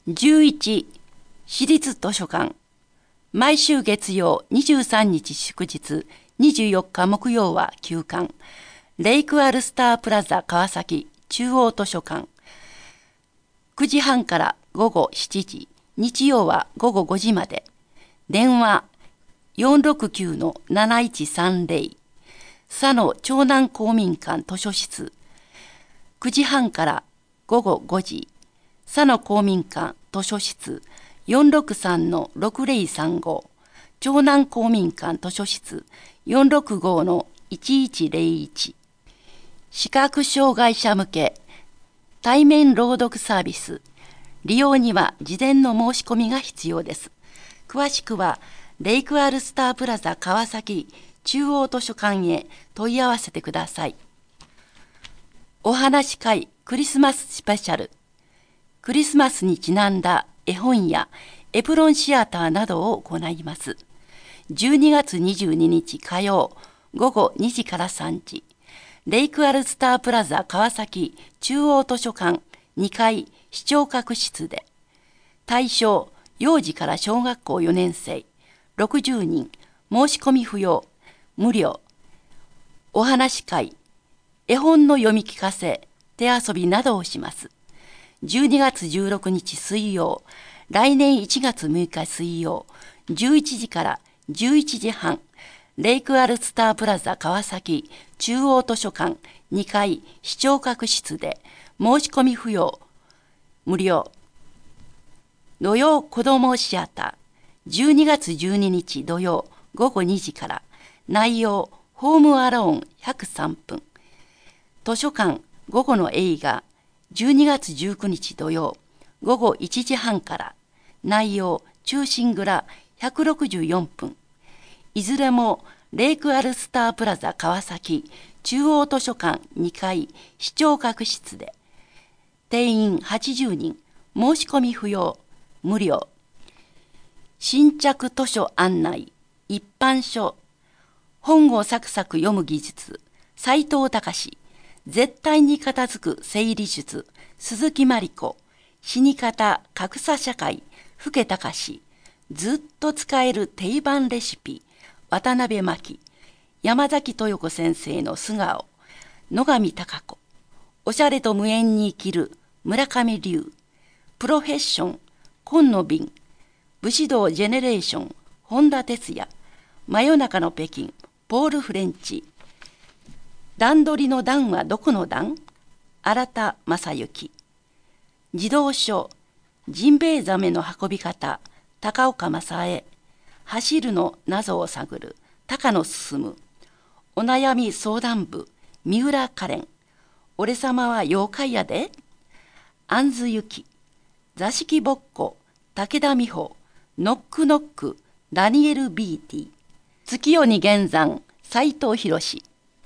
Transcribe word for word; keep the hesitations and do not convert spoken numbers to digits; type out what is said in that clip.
じゅういち私立図書館。毎週月曜、にじゅうさんにち祝日、にじゅうよっか木曜は休館。レイクアルスタープラザ川崎中央図書館。くじはんからごごしちじ、日曜はごごごじまで。電話 よんろくきゅうのなないちさんぜろ。佐野長南公民館図書室。くじはんからごごごじ。佐野公民館図書室 よんろくさんのろくぜろさんご。長南公民館図書室 よんろくごのいちいちぜろいち。視覚障害者向け対面朗読サービス。利用には事前の申し込みが必要です。詳しくはレイクアルスタープラザ川崎中央図書館へ問い合わせてください。お話し会クリスマススペシャル。クリスマスにちなんだ絵本やエプロンシアターなどを行います。じゅうにがつにじゅうににち火曜ごごにじからさんじ。レイクアルスタープラザ川崎中央図書館にかい視聴覚室で。対象幼児から小学校よねんせいろくじゅうにん。申し込み不要。無料。お話し会、絵本の読み聞かせ、手遊びなどをします。じゅうにがつじゅうろくにち水曜、来年いちがつむいか水曜、じゅういちじからじゅういちじはん、レイクアルスタープラザ川崎中央図書館にかい視聴覚室で。申し込み不要。無料。土曜子どもシアター、じゅうにがつじゅうににち土曜ごごにじから。内容ホームアローンひゃくさんぷん。図書館午後の映画じゅうにがつじゅうくにち土曜ごごいちじはんから。内容忠臣蔵ひゃくろくじゅうよんぷん。いずれもレイクアルスタープラザ川崎中央図書館にかい視聴覚室で。定員はちじゅうにん。申し込み不要。無料。新着図書案内一般書。本をサクサク読む技術斉藤隆。絶対に片付く整理術鈴木真理子。死に方格差社会福家隆。ずっと使える定番レシピ渡辺真希。山崎豊子先生の素顔野上貴子。おしゃれと無縁に生きる村上龍。プロフェッション今野瓶。武士道ジェネレーション本田哲也。真夜中の北京ポール・フレンチ。段取りの段はどこの段？新田正幸。児童書ジンベエザメの運び方高岡正恵。走るの謎を探る高野進。お悩み相談部三浦カレン。俺様は妖怪やで。杏津由紀。座敷ぼっこ武田美穂。ノックノックダニエル・ビーティ。月夜に現山斉藤博。